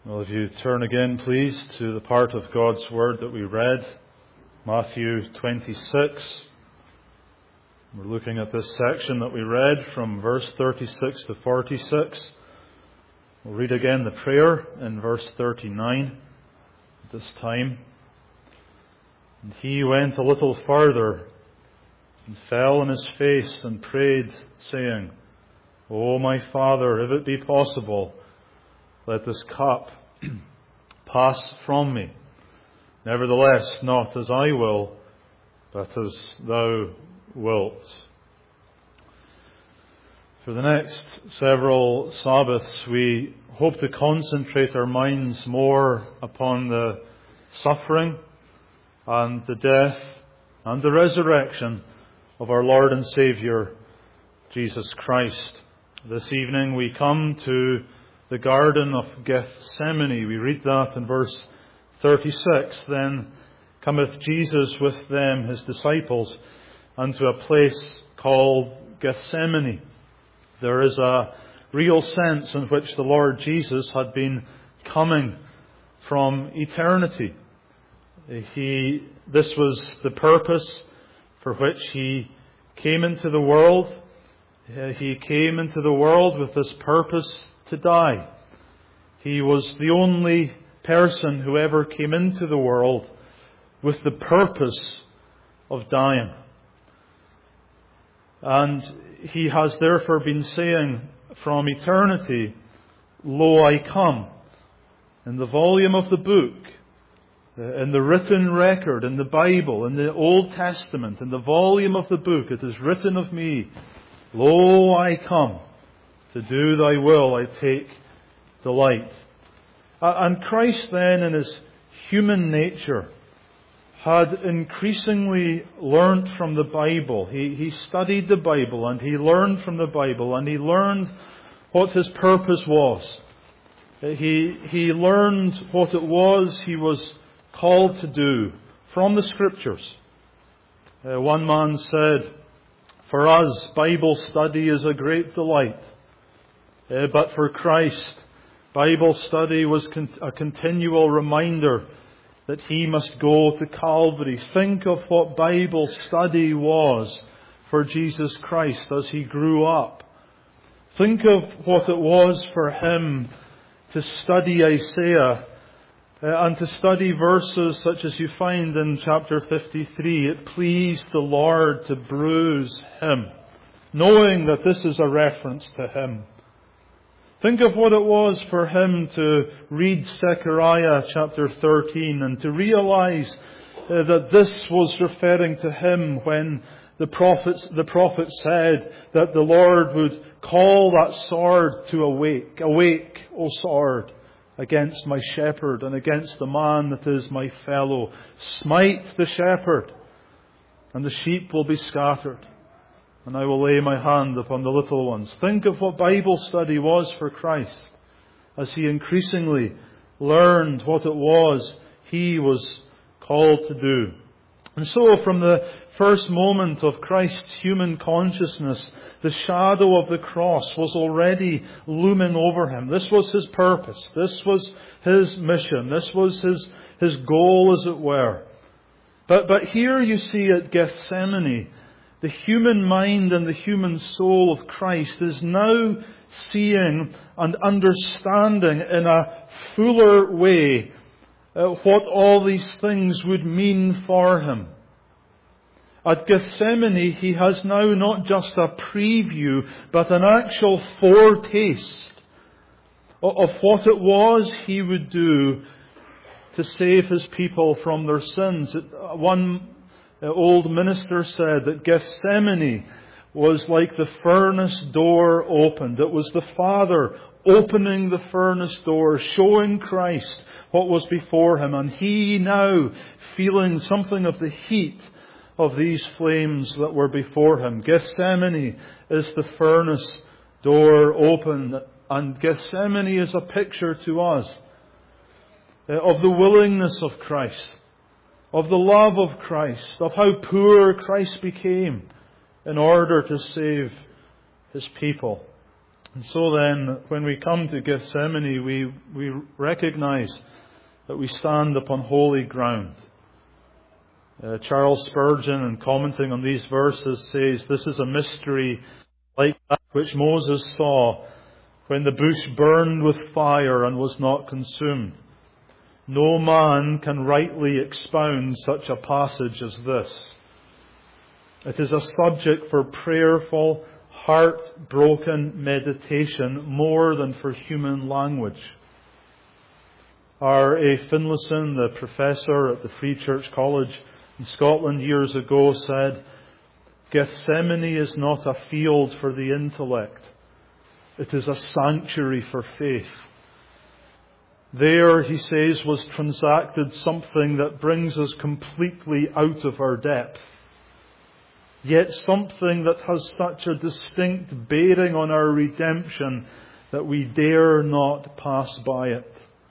Well, if you turn again, please, to the part of God's Word that we read, Matthew 26. We're looking at this section that we read from verse 36 to 46. We'll read again the prayer in verse 39 at this time. And he went a little farther and fell on his face and prayed, saying, O my Father, if it be possible, let this cup pass from me. Nevertheless, not as I will, but as thou wilt. For the next several Sabbaths, we hope to concentrate our minds more upon the suffering and the death and the resurrection of our Lord and Saviour, Jesus Christ. This evening we come to the Garden of Gethsemane. We read that in verse 36. Then cometh Jesus with them, his disciples, unto a place called Gethsemane. There is a real sense in which the Lord Jesus had been coming from eternity. This was the purpose for which He came into the world. He came into the world with this purpose to die. He was the only person who ever came into the world with the purpose of dying. And He has therefore been saying from eternity, Lo, I come. In the volume of the book, in the written record, in the Bible, in the Old Testament, in the volume of the book, it is written of me, Lo, I come. To do thy will I take delight. And Christ then, in His human nature, had increasingly learnt from the Bible. He studied the Bible and He learned from the Bible and He learned what His purpose was. He learned what it was He was called to do from the Scriptures. One man said, for us, Bible study is a great delight. But for Christ, Bible study was a continual reminder that He must go to Calvary. Think of what Bible study was for Jesus Christ as He grew up. Think of what it was for Him to study Isaiah and to study verses such as you find in chapter 53. It pleased the Lord to bruise Him, knowing that this is a reference to Him. Think of what it was for Him to read Zechariah chapter 13 and to realize that this was referring to Him when the prophet said that the Lord would call that sword to awake. Awake, O sword, against my shepherd and against the man that is my fellow. Smite the shepherd, and the sheep will be scattered. And I will lay my hand upon the little ones. Think of what Bible study was for Christ as He increasingly learned what it was He was called to do. And so from the first moment of Christ's human consciousness, the shadow of the cross was already looming over Him. This was His purpose. This was His mission. This was His goal, as it were. But here you see at Gethsemane, the human mind and the human soul of Christ is now seeing and understanding in a fuller way what all these things would mean for Him. At Gethsemane, He has now not just a preview, but an actual foretaste of what it was He would do to save His people from their sins. One old minister said that Gethsemane was like the furnace door opened. It was the Father opening the furnace door, showing Christ what was before Him, and He now feeling something of the heat of these flames that were before Him. Gethsemane is the furnace door open, and Gethsemane is a picture to us of the willingness of Christ, of the love of Christ, of how poor Christ became in order to save His people. And so then, when we come to Gethsemane, we recognize that we stand upon holy ground. Charles Spurgeon, in commenting on these verses, says, "This is a mystery like that which Moses saw when the bush burned with fire and was not consumed. No man can rightly expound such a passage as this. It is a subject for prayerful, heart-broken meditation more than for human language." R. A. Finlayson, the professor at the Free Church College in Scotland years ago, said, "Gethsemane is not a field for the intellect. It is a sanctuary for faith. There," he says, "was transacted something that brings us completely out of our depth, yet something that has such a distinct bearing on our redemption that we dare not pass by it."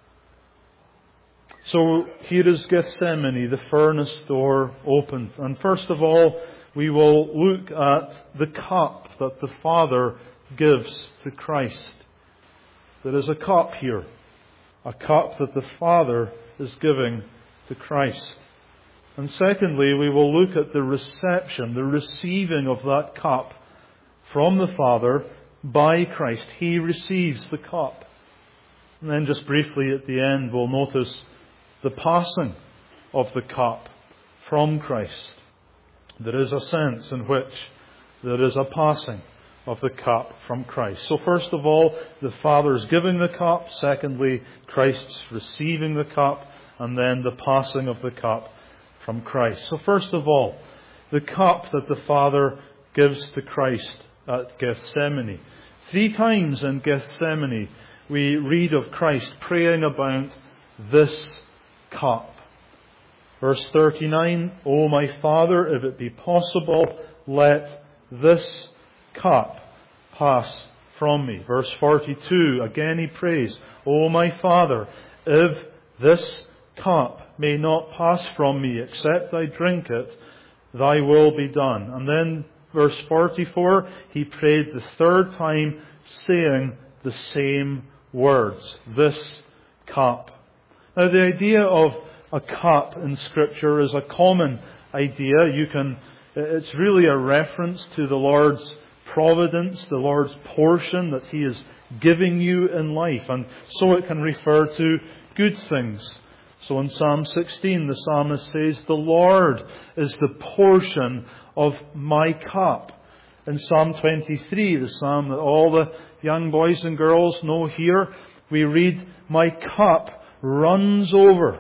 So here is Gethsemane, the furnace door opened. And first of all, we will look at the cup that the Father gives to Christ. There is a cup here, a cup that the Father is giving to Christ. And secondly, we will look at the reception, the receiving of that cup from the Father by Christ. He receives the cup. And then just briefly at the end, we'll notice the passing of the cup from Christ. There is a sense in which there is a passing of the cup from Christ. So first of all, the Father's giving the cup. Secondly, Christ's receiving the cup. And then the passing of the cup from Christ. So first of all, the cup that the Father gives to Christ at Gethsemane. 3 times in Gethsemane we read of Christ praying about this cup. Verse 39, "O my Father, if it be possible, let this cup pass from me." Verse 42, again he prays, "O my Father, if this cup may not pass from me except I drink it, thy will be done." And then verse 44, he prayed the 3rd time, saying the same words, "This cup." Now the idea of a cup in Scripture is a common idea. It's really a reference to the Lord's providence, the Lord's portion that He is giving you in life. And so it can refer to good things. So in Psalm 16, the psalmist says, "The Lord is the portion of my cup." In Psalm 23, the psalm that all the young boys and girls know here, we read, "My cup runs over."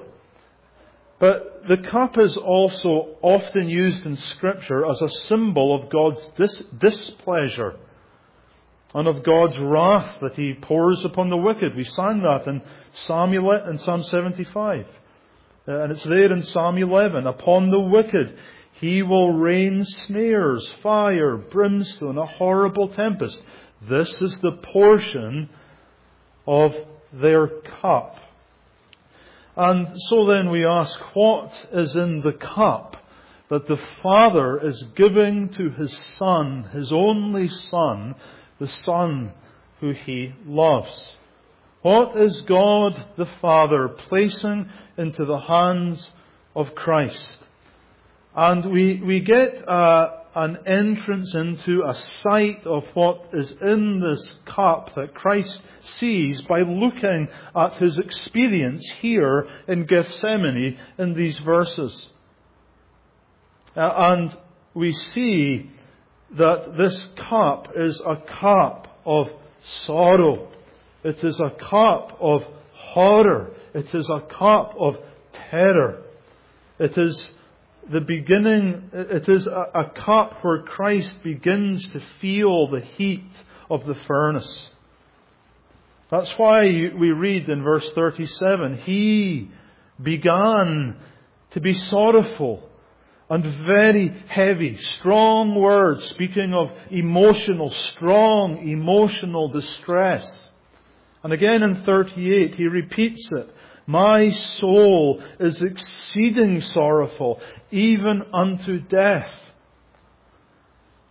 But the cup is also often used in Scripture as a symbol of God's displeasure and of God's wrath that He pours upon the wicked. We sang that in Psalm 75. And it's there in Psalm 11. "Upon the wicked He will rain snares, fire, brimstone, a horrible tempest. This is the portion of their cup." And so then we ask, what is in the cup that the Father is giving to His Son, His only Son, the Son who He loves? What is God the Father placing into the hands of Christ? And we get an entrance into a sight of what is in this cup that Christ sees by looking at His experience here in Gethsemane in these verses. And we see that this cup is a cup of sorrow. It is a cup of horror. It is a cup of terror. It is the beginning, it is a cup where Christ begins to feel the heat of the furnace. That's why we read in verse 37, "He began to be sorrowful and very heavy." Strong words speaking of strong emotional distress. And again in 38, he repeats it. "My soul is exceeding sorrowful, even unto death."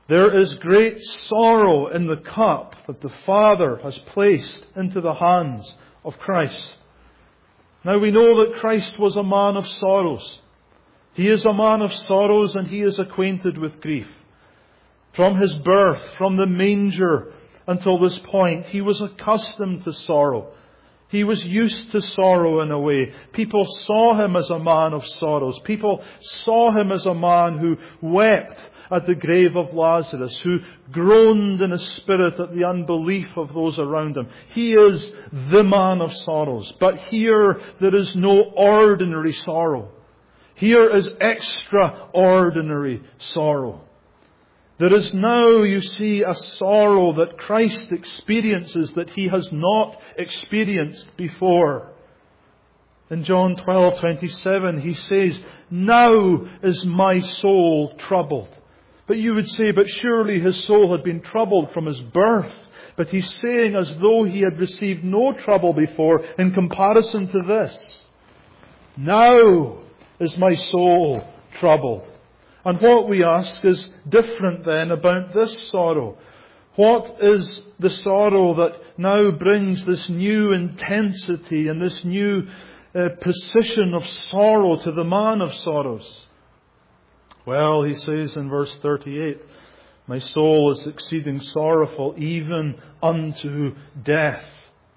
There is great sorrow in the cup that the Father has placed into the hands of Christ. Now we know that Christ was a man of sorrows. He is a man of sorrows, and He is acquainted with grief. From His birth, from the manger until this point, He was accustomed to sorrow. He was used to sorrow in a way. People saw Him as a man of sorrows. People saw Him as a man who wept at the grave of Lazarus, who groaned in His spirit at the unbelief of those around Him. He is the man of sorrows. But here there is no ordinary sorrow. Here is extraordinary sorrow. There is now, you see, a sorrow that Christ experiences that He has not experienced before. In John 12:27, He says, "Now is my soul troubled." But you would say, but surely His soul had been troubled from His birth. But He's saying as though He had received no trouble before in comparison to this. Now is my soul troubled. And what we ask is different then about this sorrow. What is the sorrow that now brings this new intensity and this new position of sorrow to the man of sorrows? Well, he says in verse 38, "My soul is exceeding sorrowful, even unto death."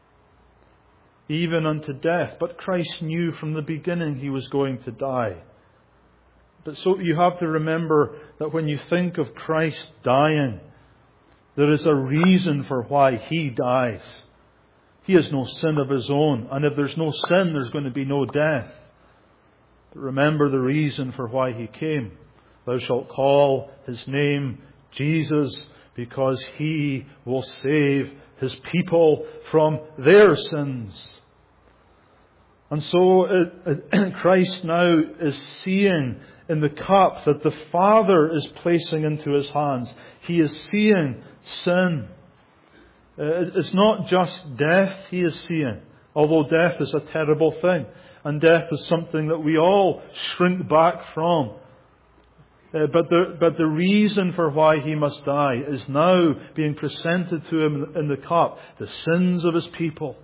Even unto death. But Christ knew from the beginning He was going to die. But so you have to remember that when you think of Christ dying, there is a reason for why He dies. He has no sin of His own. And if there's no sin, there's going to be no death. But remember the reason for why He came. "Thou shalt call His name Jesus, because He will save His people from their sins." And so Christ now is seeing in the cup that the Father is placing into His hands. He is seeing sin. It's not just death He is seeing, although death is a terrible thing. And death is something that we all shrink back from. But the reason for why He must die is now being presented to Him in the cup. The sins of His people.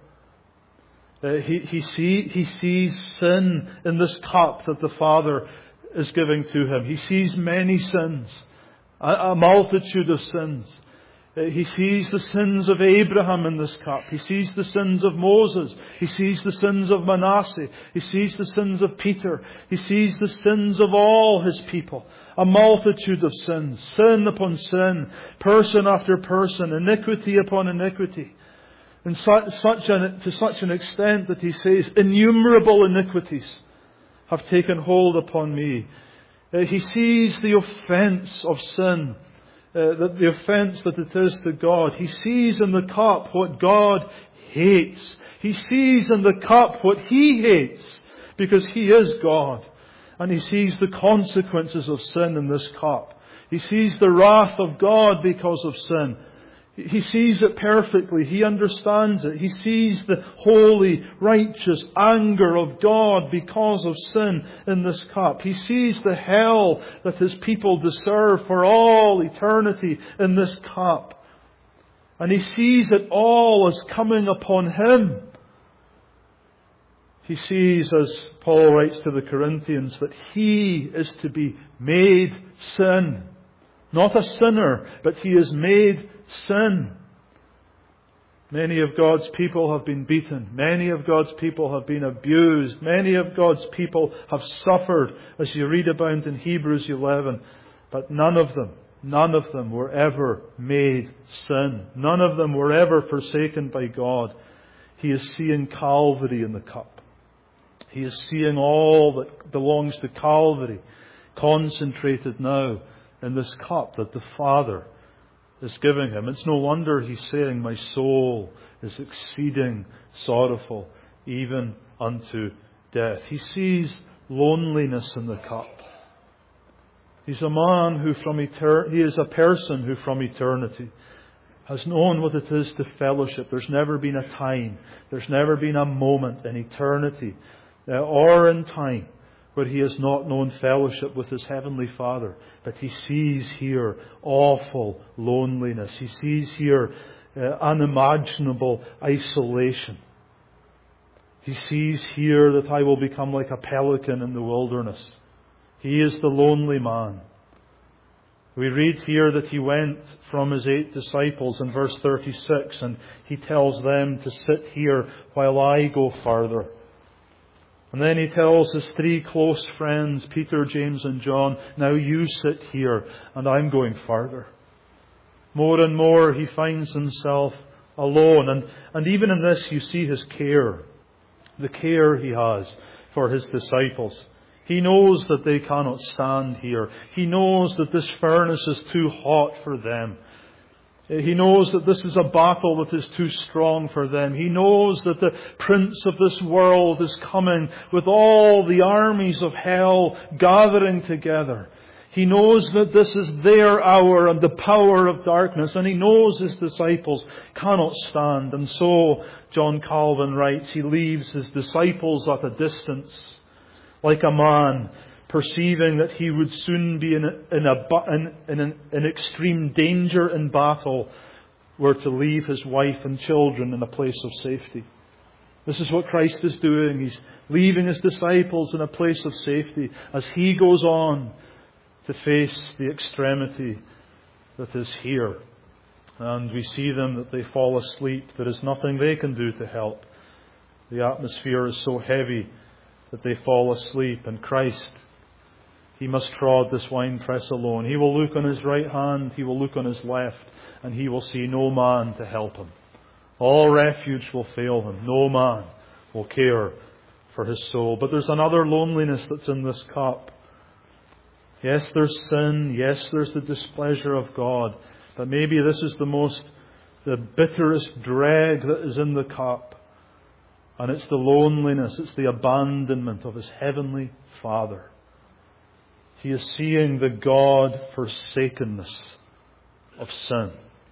He sees sin in this cup that the Father is giving to Him. He sees many sins. A multitude of sins. He sees the sins of Abraham in this cup. He sees the sins of Moses. He sees the sins of Manasseh. He sees the sins of Peter. He sees the sins of all His people. A multitude of sins. Sin upon sin. Person after person. Iniquity upon iniquity. And to such an extent that He says, "Innumerable iniquities have taken hold upon me." He sees the offence of sin. The offence that it is to God. He sees in the cup what God hates. He sees in the cup what He hates, because He is God. And He sees the consequences of sin in this cup. He sees the wrath of God because of sin. He sees it perfectly. He understands it. He sees the holy, righteous anger of God because of sin in this cup. He sees the hell that His people deserve for all eternity in this cup. And He sees it all as coming upon Him. He sees, as Paul writes to the Corinthians, that He is to be made sin. Not a sinner, but He is made sin. Many of God's people have been beaten. Many of God's people have been abused. Many of God's people have suffered, as you read about in Hebrews 11. But none of them were ever made sin. None of them were ever forsaken by God. He is seeing Calvary in the cup. He is seeing all that belongs to Calvary concentrated now in this cup that the Father is giving Him. It's no wonder He's saying, "My soul is exceeding sorrowful, even unto death." He sees loneliness in the cup. He's a man who he is a person who from eternity has known what it is to fellowship. There's never been a moment in eternity or in time where he has not known fellowship with his heavenly Father. But he sees here awful loneliness. He sees here unimaginable isolation. He sees here that I will become like a pelican in the wilderness. He is the lonely man. We read here that he went from his 8 disciples in verse 36, and he tells them to sit here while I go further. And then he tells his 3 close friends, Peter, James and John, now you sit here and I'm going further. More and more he finds himself alone. And even in this you see his care. The care he has for his disciples. He knows that they cannot stand here. He knows that this furnace is too hot for them. He knows that this is a battle that is too strong for them. He knows that the prince of this world is coming with all the armies of hell gathering together. He knows that this is their hour and the power of darkness. And he knows his disciples cannot stand. And so, John Calvin writes, he leaves his disciples at a distance, like a man perceiving that he would soon be in extreme danger in battle, were to leave his wife and children in a place of safety. This is what Christ is doing. He's leaving his disciples in a place of safety as he goes on to face the extremity that is here. And we see them that they fall asleep. There is nothing they can do to help. The atmosphere is so heavy that they fall asleep. And Christ, he must trod this winepress alone. He will look on his right hand, he will look on his left, and he will see no man to help him. All refuge will fail him. No man will care for his soul. But there's another loneliness that's in this cup. Yes, there's sin. Yes, there's the displeasure of God. But maybe this is the bitterest drag that is in the cup. And it's the loneliness, it's the abandonment of his heavenly Father. He is seeing the God-forsakenness of sin.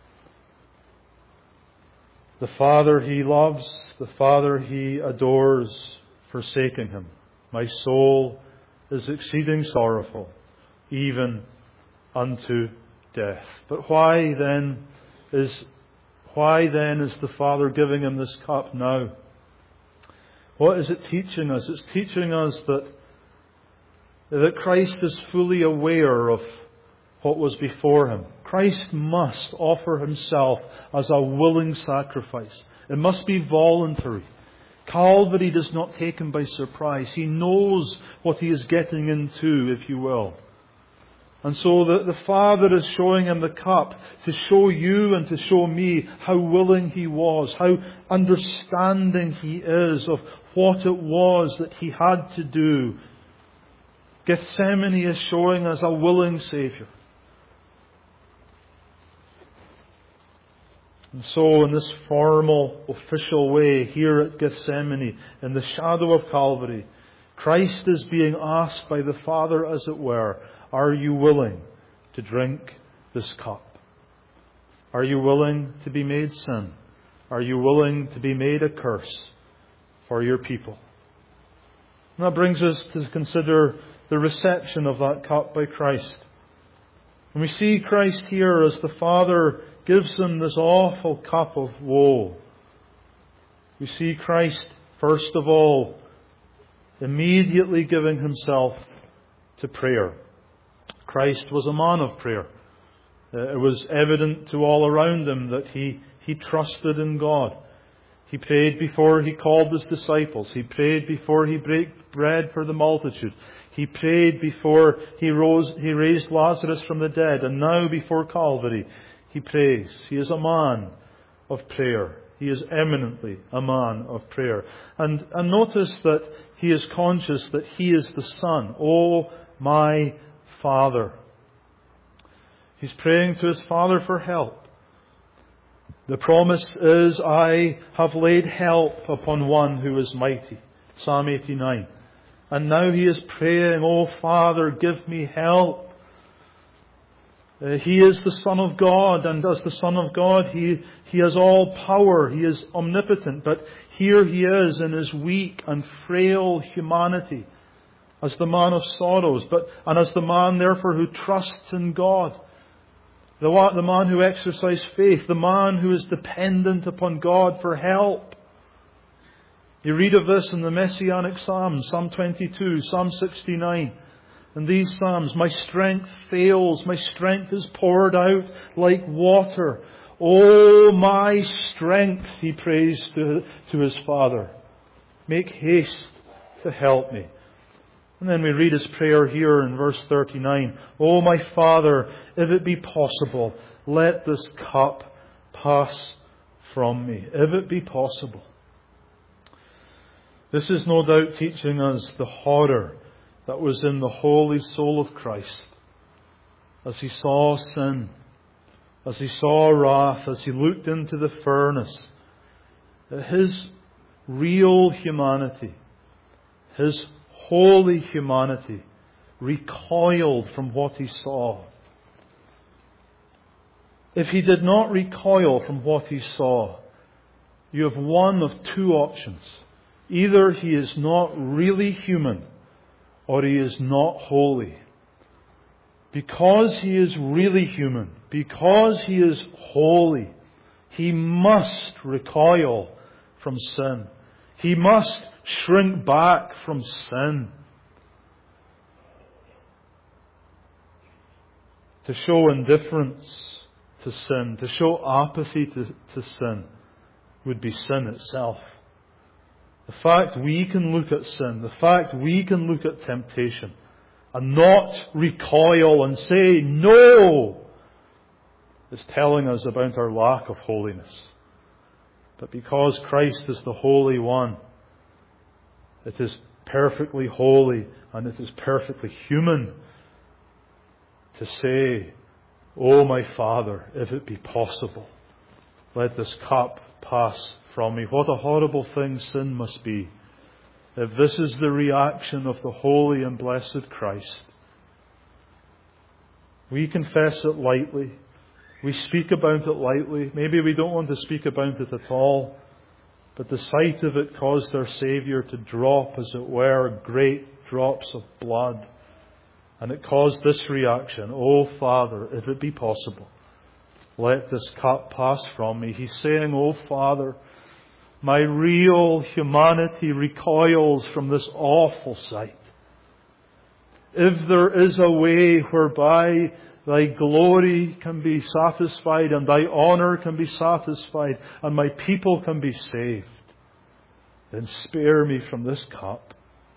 The Father he loves, the Father he adores, forsaking him. My soul is exceeding sorrowful, even unto death. But why then is the Father giving him this cup now? What is it teaching us? It's teaching us that Christ is fully aware of what was before him. Christ must offer himself as a willing sacrifice. It must be voluntary. Calvary does not take him by surprise. He knows what he is getting into, if you will. And so the Father is showing him the cup to show you and to show me how willing he was, how understanding he is of what it was that he had to do. Gethsemane is showing us a willing Saviour. And so in this formal, official way, here at Gethsemane, in the shadow of Calvary, Christ is being asked by the Father, as it were, are you willing to drink this cup? Are you willing to be made sin? Are you willing to be made a curse for your people? And that brings us to consider the reception of that cup by Christ. And we see Christ here as the Father gives him this awful cup of woe. We see Christ, first of all, immediately giving himself to prayer. Christ was a man of prayer. It was evident to all around him that he trusted in God. He prayed before he called his disciples. He prayed before he broke bread for the multitude. He prayed before he raised Lazarus from the dead. And now before Calvary, he prays. He is a man of prayer. He is eminently a man of prayer. And notice that he is conscious that he is the Son. Oh, my Father. He's praying to his Father for help. The promise is, I have laid help upon one who is mighty. Psalm 89. And now he is praying, oh Father, give me help. He is the Son of God, and as the Son of God, He has all power. He is omnipotent. But here He is in His weak and frail humanity. as the man of sorrows, and as the man, therefore, who trusts in God. The man who exercises faith, the man who is dependent upon God for help. You read of this in the Messianic Psalms, Psalm 22, Psalm 69. In these Psalms, my strength fails, my strength is poured out like water. Oh, my strength, he prays to his Father. Make haste to help me. And then we read his prayer here in verse 39. Oh, my Father, if it be possible, let this cup pass from me. If it be possible. This is no doubt teaching us the horror that was in the holy soul of Christ as he saw sin, as he saw wrath, as he looked into the furnace. His real humanity, his holy humanity, recoiled from what he saw. If he did not recoil from what he saw, you have one of two options. Either he is not really human, or he is not holy. Because he is really human, because he is holy, he must recoil from sin. He must shrink back from sin. To show indifference to sin, to show apathy to sin, would be sin itself. The fact we can look at sin, the fact we can look at temptation and not recoil and say no, is telling us about our lack of holiness. But because Christ is the Holy One, it is perfectly holy and it is perfectly human to say, oh, my Father, if it be possible, let this cup pass from me. What a horrible thing sin must be if this is the reaction of the holy and blessed Christ. We confess it lightly. We speak about it lightly. Maybe we don't want to speak about it at all. But the sight of it caused our Saviour to drop, as it were, great drops of blood. And it caused this reaction. Oh, Father, if it be possible, let this cup pass from me. He's saying, oh, Father, my real humanity recoils from this awful sight. If there is a way whereby Thy glory can be satisfied and Thy honour can be satisfied and my people can be saved, then spare me from this cup.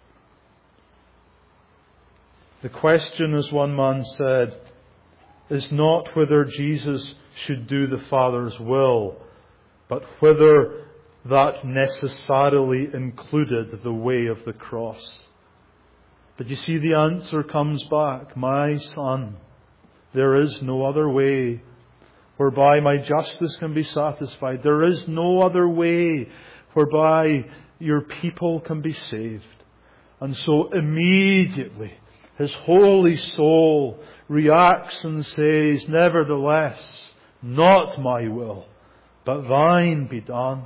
The question, as one man said, is not whether Jesus should do the Father's will, but whether that necessarily included the way of the cross. But you see, the answer comes back. My son, there is no other way whereby my justice can be satisfied. There is no other way whereby your people can be saved. And so immediately his holy soul reacts and says, nevertheless, not my will, but thine be done.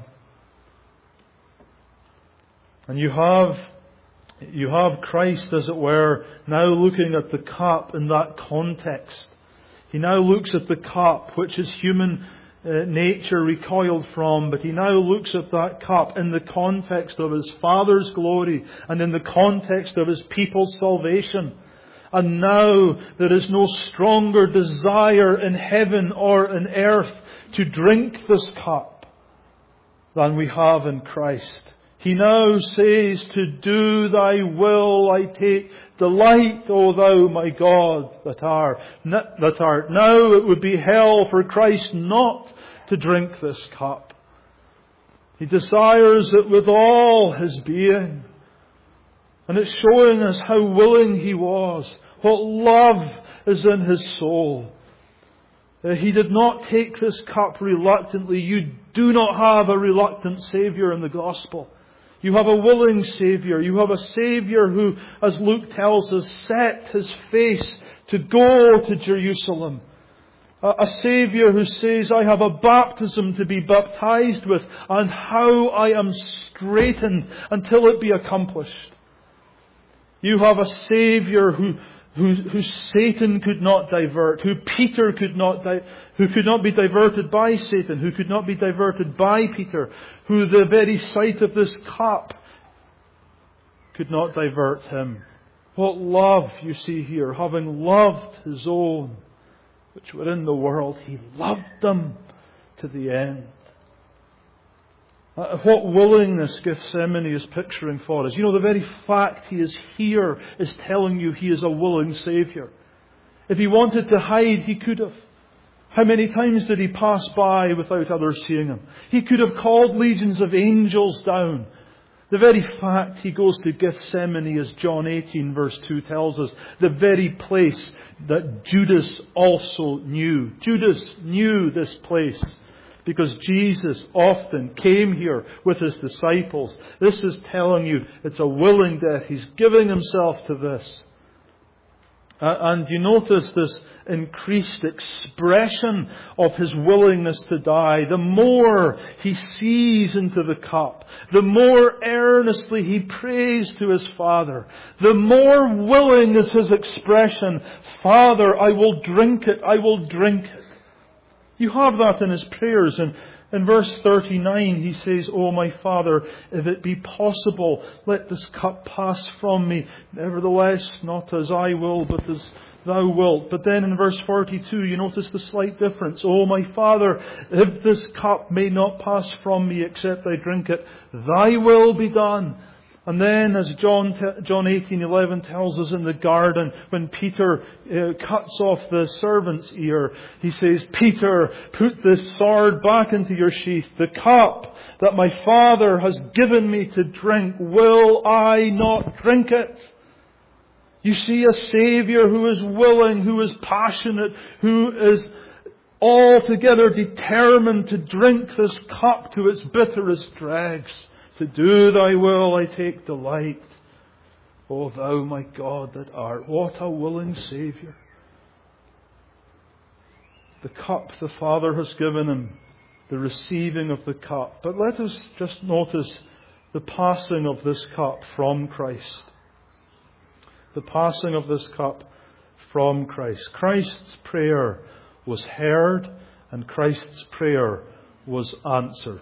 And you have Christ, as it were, now looking at the cup in that context. He now looks at the cup, which his human nature recoiled from, but he now looks at that cup in the context of his Father's glory and in the context of his people's salvation. And now there is no stronger desire in heaven or in earth to drink this cup than we have in Christ. He now says, to do thy will I take delight, O thou my God, that art. Now it would be hell for Christ not to drink this cup. He desires it with all his being. And it's showing us how willing he was, what love is in his soul. He did not take this cup reluctantly. You do not have a reluctant Saviour in the gospel. You have a willing Saviour. You have a Saviour who, as Luke tells us, set his face to go to Jerusalem. A Saviour who says, I have a baptism to be baptized with, and how I am straitened until it be accomplished. You have a Saviour who Satan could not divert, who Peter who could not be diverted by Satan, who could not be diverted by Peter, who the very sight of this cup could not divert him. What love you see here. Having loved His own, which were in the world, He loved them to the end. What willingness Gethsemane is picturing for us. You know, the very fact He is here is telling you He is a willing Saviour. If He wanted to hide, He could have. How many times did He pass by without others seeing Him? He could have called legions of angels down. The very fact He goes to Gethsemane, as John 18 verse 2 tells us, the very place that Judas also knew. Judas knew this place because Jesus often came here with His disciples. This is telling you it's a willing death. He's giving Himself to this. And you notice this increased expression of His willingness to die. The more He sees into the cup, the more earnestly He prays to His Father, the more willing is His expression, Father, I will drink it, I will drink it. You have that in His prayers. And in verse 39 He says, O my Father, if it be possible, let this cup pass from me. Nevertheless, not as I will, but as Thou wilt. But then in verse 42, you notice the slight difference. O my Father, if this cup may not pass from me except I drink it, Thy will be done. And then, as John 18:11 tells us in the garden, when Peter cuts off the servant's ear, he says, Peter, put the sword back into your sheath. The cup that my Father has given me to drink, will I not drink it? You see a Saviour who is willing, who is passionate, who is altogether determined to drink this cup to its bitterest dregs. To do Thy will I take delight. O Thou my God that art. What a willing Saviour. The cup the Father has given Him. The receiving of the cup. But let us just notice the passing of this cup from Christ. The passing of this cup from Christ. Christ's prayer was heard and Christ's prayer was answered.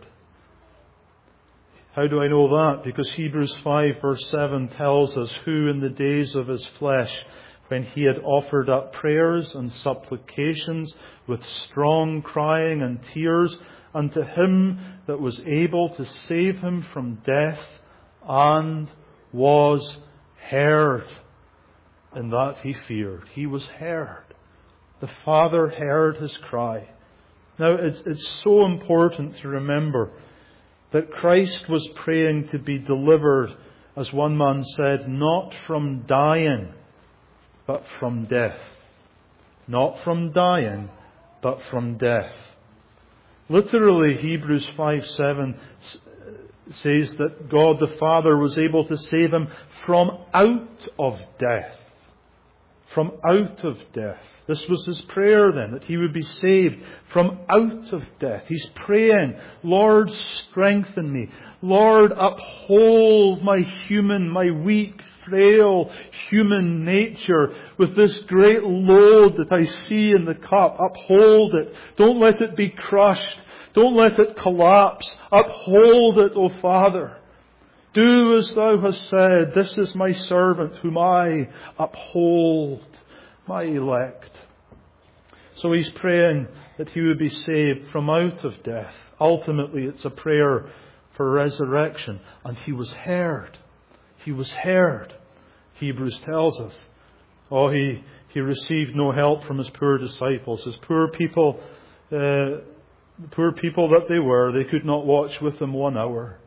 How do I know that? Because Hebrews 5 verse 7 tells us who in the days of His flesh, when He had offered up prayers and supplications with strong crying and tears unto Him that was able to save him from death, and was heard. In that he feared. He was heard. The Father heard his cry. Now it's so important to remember that Christ was praying to be delivered, as one man said, not from dying, but from death. Not from dying, but from death. Literally, Hebrews 5:7 says that God the Father was able to save him from out of death. From out of death. This was his prayer then, that he would be saved from out of death. He's praying, Lord, strengthen me. Lord, uphold my weak, frail human nature with this great load that I see in the cup. Uphold it. Don't let it be crushed. Don't let it collapse. Uphold it, O Father. Do as Thou hast said. This is my servant whom I uphold, my elect. So he's praying that he would be saved from out of death. Ultimately, it's a prayer for resurrection. And he was heard. He was heard. Hebrews tells us. Oh, he received no help from his poor disciples. His poor people, the poor people that they were, they could not watch with him 1 hour.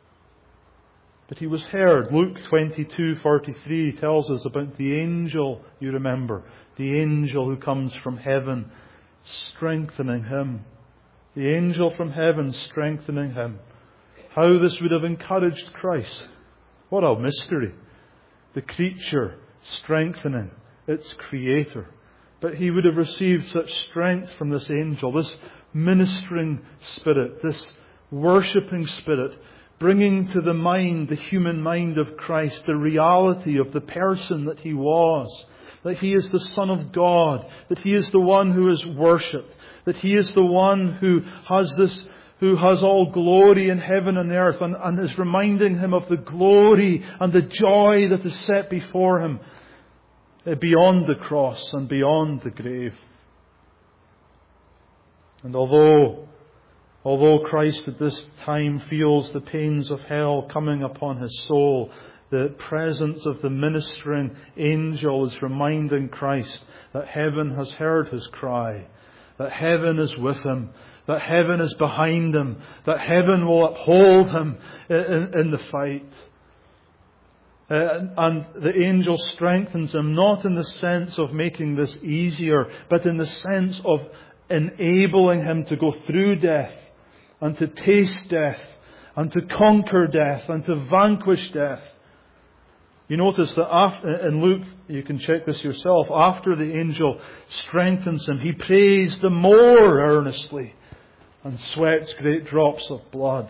But he was heard. Luke 22:43 tells us about the angel, you remember. The angel who comes from heaven, strengthening him. The angel from heaven strengthening him. How this would have encouraged Christ. What a mystery. The creature strengthening its creator. But he would have received such strength from this angel, this ministering spirit, this worshipping spirit, bringing to the mind, the human mind of Christ, the reality of the person that He was, that He is the Son of God, that He is the one who is worshipped, that He is the one who has all glory in heaven and earth, and is reminding him of the glory and the joy that is set before him beyond the cross and beyond the grave. And although Christ at this time feels the pains of hell coming upon His soul, the presence of the ministering angel is reminding Christ that heaven has heard His cry, that heaven is with Him, that heaven is behind Him, that heaven will uphold Him in the fight. And the angel strengthens Him, not in the sense of making this easier, but in the sense of enabling Him to go through death, and to taste death, and to conquer death, and to vanquish death. You notice that in Luke, you can check this yourself, after the angel strengthens him, he prays the more earnestly and sweats great drops of blood.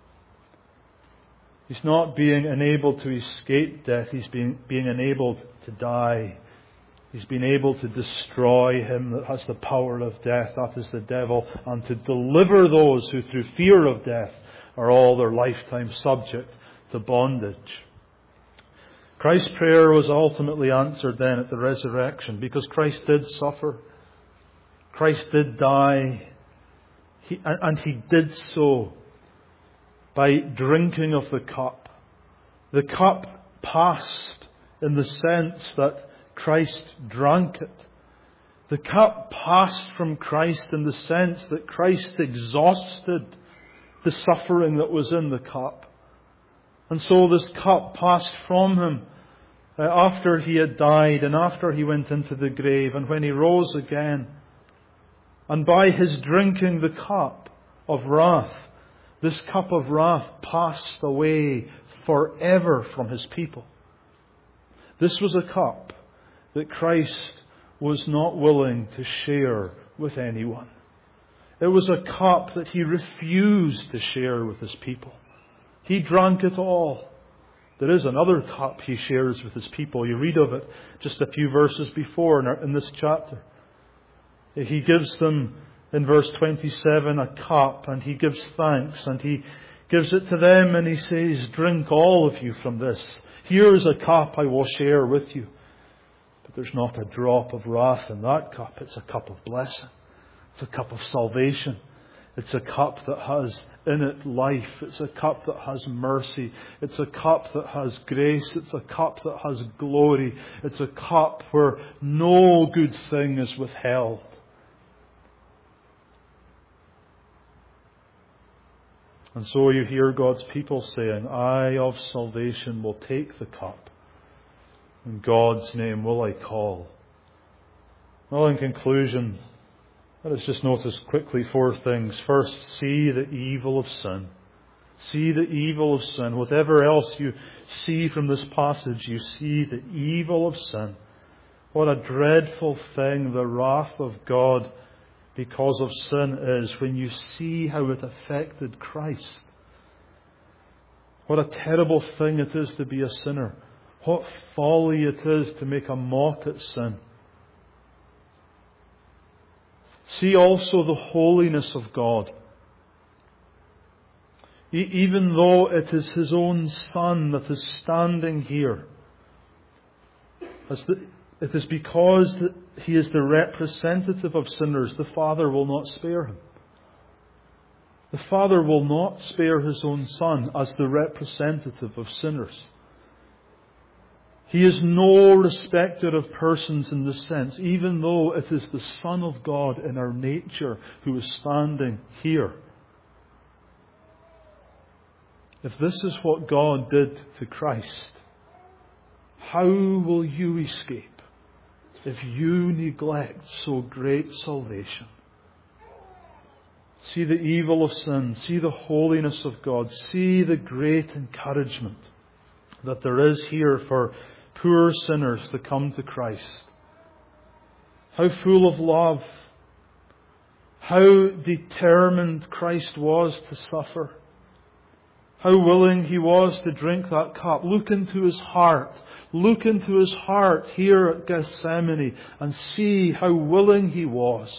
He's not being enabled to escape death, he's being enabled to die. He's been able to destroy him that has the power of death, that is the devil, and to deliver those who through fear of death are all their lifetime subject to bondage. Christ's prayer was ultimately answered then at the resurrection, because Christ did suffer. Christ did die. And He did so by drinking of the cup. The cup passed in the sense that Christ drank it. The cup passed from Christ in the sense that Christ exhausted the suffering that was in the cup. And so this cup passed from Him after He had died and after He went into the grave and when He rose again. And by His drinking the cup of wrath, this cup of wrath passed away forever from His people. This was a cup that Christ was not willing to share with anyone. It was a cup that He refused to share with His people. He drank it all. There is another cup He shares with His people. You read of it just a few verses before in this chapter. He gives them, in verse 27, a cup, and He gives thanks, and He gives it to them, and He says, "Drink all of you from this. Here is a cup I will share with you." But there's not a drop of wrath in that cup. It's a cup of blessing. It's a cup of salvation. It's a cup that has in it life. It's a cup that has mercy. It's a cup that has grace. It's a cup that has glory. It's a cup where no good thing is withheld. And so you hear God's people saying, "I of salvation will take the cup. In God's name will I call." Well, in conclusion, let us just notice quickly 4 things. First, see the evil of sin. See the evil of sin. Whatever else you see from this passage, you see the evil of sin. What a dreadful thing the wrath of God because of sin is when you see how it affected Christ. What a terrible thing it is to be a sinner. What folly it is to make a mock at sin. See also the holiness of God. Even though it is His own Son that is standing here, it is because He is the representative of sinners, the Father will not spare Him. The Father will not spare His own Son as the representative of sinners. He is no respecter of persons in this sense, even though it is the Son of God in our nature who is standing here. If this is what God did to Christ, how will you escape if you neglect so great salvation? See the evil of sin. See the holiness of God. See the great encouragement that there is here for poor sinners to come to Christ. How full of love. How determined Christ was to suffer. How willing He was to drink that cup. Look into His heart. Look into His heart here at Gethsemane and see how willing He was.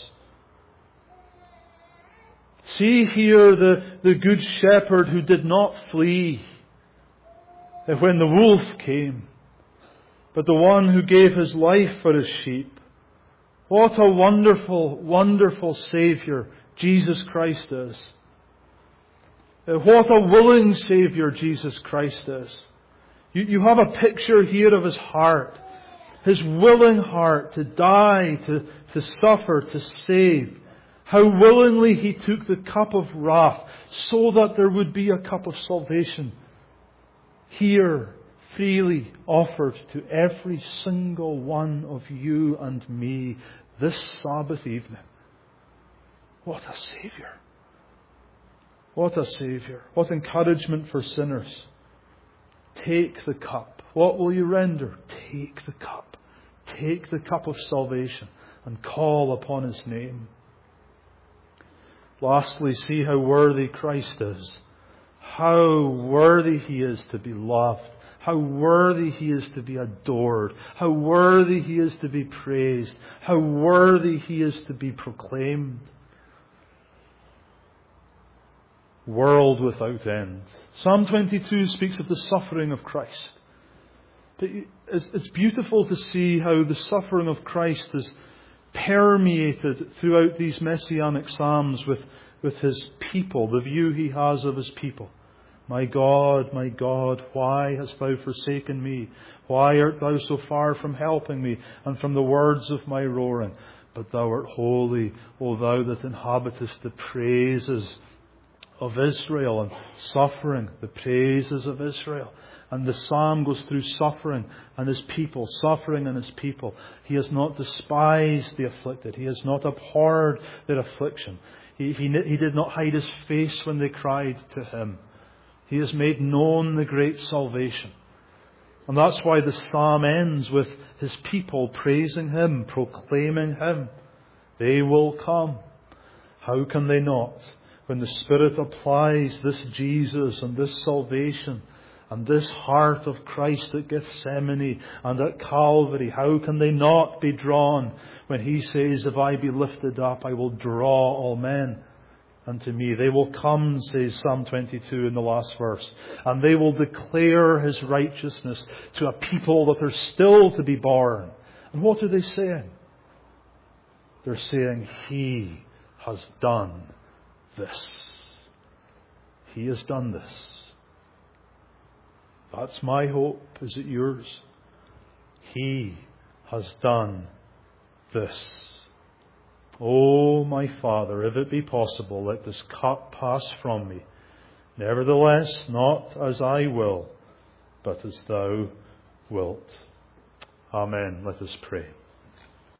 See here the good shepherd who did not flee when the wolf came, but the one who gave His life for His sheep. What a wonderful, wonderful Saviour Jesus Christ is. What a willing Saviour Jesus Christ is. You have a picture here of His heart. His willing heart to die, to suffer, to save. How willingly He took the cup of wrath so that there would be a cup of salvation here freely offered to every single one of you and me this Sabbath evening. What a Saviour. What a Saviour. What encouragement for sinners. Take the cup. What will you render? Take the cup. Take the cup of salvation and call upon His name. Lastly, see how worthy Christ is. How worthy He is to be loved. How worthy He is to be adored. How worthy He is to be praised. How worthy He is to be proclaimed. World without end. Psalm 22 speaks of the suffering of Christ. It's beautiful to see how the suffering of Christ is permeated throughout these messianic psalms with His people, the view He has of His people. My God, why hast Thou forsaken me? Why art Thou so far from helping me and from the words of my roaring? But Thou art holy, O Thou that inhabitest the praises of Israel, and suffering, the praises of Israel. And the psalm goes through suffering and His people, suffering and His people. He has not despised the afflicted. He has not abhorred their affliction. He did not hide His face when they cried to Him. He has made known the great salvation. And that's why the psalm ends with His people praising Him, proclaiming Him. They will come. How can they not? When the Spirit applies this Jesus and this salvation and this heart of Christ at Gethsemane and at Calvary, how can they not be drawn when He says, if I be lifted up, I will draw all men unto me. They will come, says Psalm 22 in the last verse, and they will declare His righteousness to a people that are still to be born. And what are they saying? They're saying, He has done this. He has done this. That's my hope. Is it yours? He has done this. Oh, my Father, if it be possible, let this cup pass from me. Nevertheless, not as I will, but as Thou wilt. Amen. Let us pray.